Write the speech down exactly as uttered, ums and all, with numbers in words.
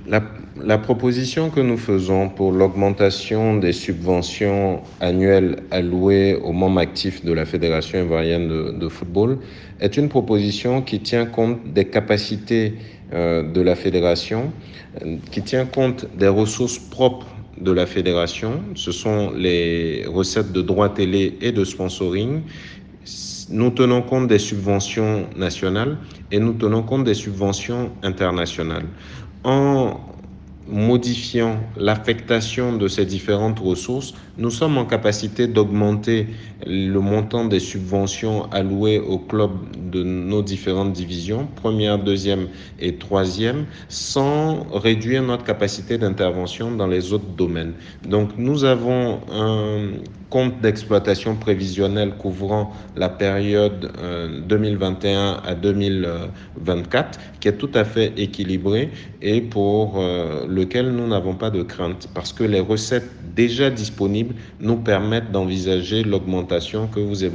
La, la proposition que nous faisons pour l'augmentation des subventions annuelles allouées aux membres actifs de la Fédération ivoirienne de, de football est une proposition qui tient compte des capacités euh, de la fédération, euh, qui tient compte des ressources propres de la fédération. Ce sont les recettes de droits télé et de sponsoring. Nous tenons compte des subventions nationales et nous tenons compte des subventions internationales. En modifiant l'affectation de ces différentes ressources, nous sommes en capacité d'augmenter le montant des subventions allouées aux clubs de nos différentes divisions, première, deuxième et troisième, sans réduire notre capacité d'intervention dans les autres domaines. Donc nous avons un compte d'exploitation prévisionnelle couvrant la période euh, deux mille vingt et un à deux mille vingt-quatre qui est tout à fait équilibré et pour euh, lequel nous n'avons pas de crainte parce que les recettes déjà disponibles nous permettent d'envisager l'augmentation que vous évoquez.